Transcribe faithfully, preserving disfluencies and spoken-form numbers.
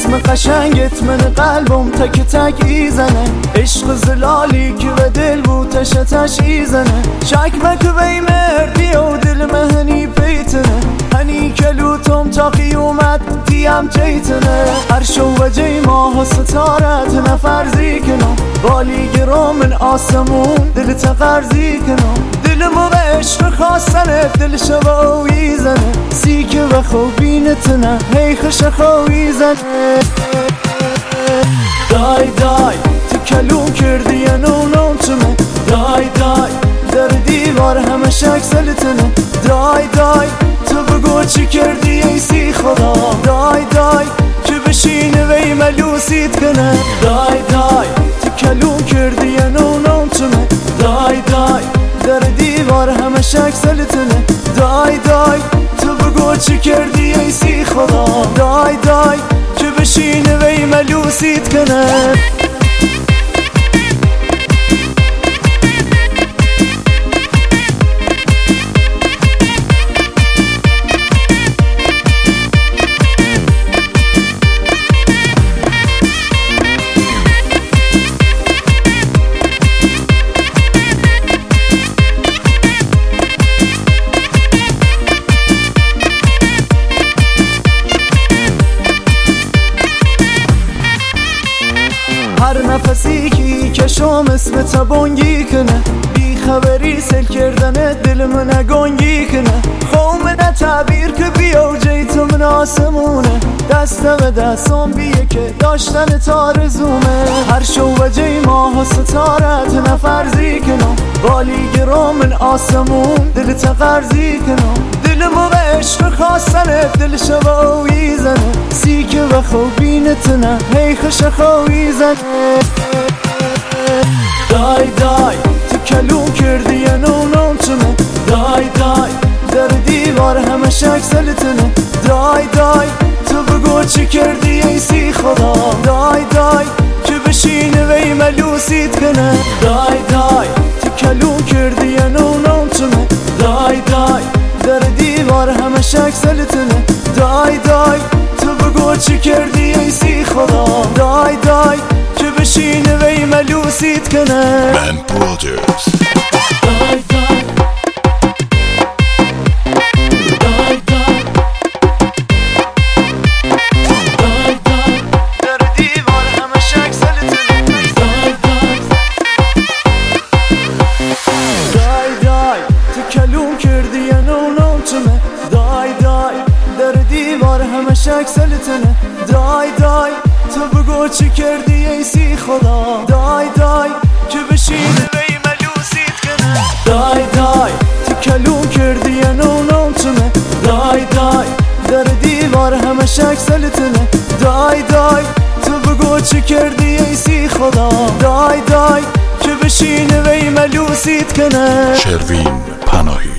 اسم قشنگت من قلبم تک تک ایزنه، عشق زلالی که به دل بوتش تش ایزنه، شک مک وی مردی و دل مهنی پیتنه، هنی کلوتم تا قیومت دیم جیتنه، هر شو و جی ماه و ستارت نفرزی کنم، بالی گرام من آسمون دل تقرزی کنم، دلمو به عشق خواستنه دل شباوی زنه، سیکه و خوبینتنه هی خش خوی زنه. دای دای تو کلون کردی یا نونم تمه، دای دای در دیوار همه شک سلتنه، دای دای تو بگو چی کردی ای سی خدا، دای دای که بشینه وی ملوسیت کنه، دای دای تو کلون کردی یا نونم تمه، دای دای در دیوار همه شک سلتنه، دای دای تو بگو چی کردی ای سی خدا، دای دای که بشینه وی ملوسیت کنه. هر نفسی که کشم اسم تبانگی کنه، بی خبری سل کردن دل من گنگی کنه، خوم نه تعبیر که بیا جیت من آسمونه، دستم دستم بیه که داشتن تارزومه، هر شو و جی ماه و ستارت نفرزی کنم، بالی گرام من آسمون دل تقرزی کنم، دلمو به عشق خواستنه دل شباوی زنه، سیکه و خوبینتنه هی خش خوی زنه. دای دای تو کلون کردی یا نونم تمه، دای دای در دیوار همه شک سلتنه، دای دای تو بگو چی کردی ای سی خدا، دای دای که بشینه وی ملوسیت کنه، دای دای تو کلون کردی یا نونم تمه، دای دای در دیوار همه شک سلتنه، دای دای تو بگو چی کردی ای سی خدا، دای دای که بشینه وی ملوسیت کنه. من برادرز دای دای دای دای دای دای در دیوار همه شک سلتنه، دای دای دای دای تو کلون کردی یا نونم تمه، دای دای در دیوار همه شک سلتنه، دای دای تو بگو چی کردی ای سی خدا، دای دای که بشینه وی ملوسیت کنه، دای دای تو کلون کردی یا نونم تمه، دای دای در دیوار همه شک سلتنه، دای دای تو بگو چی کردی ای سی خدا، دای دای که بشینه وی ملوسیت کنه. شروین پناهی.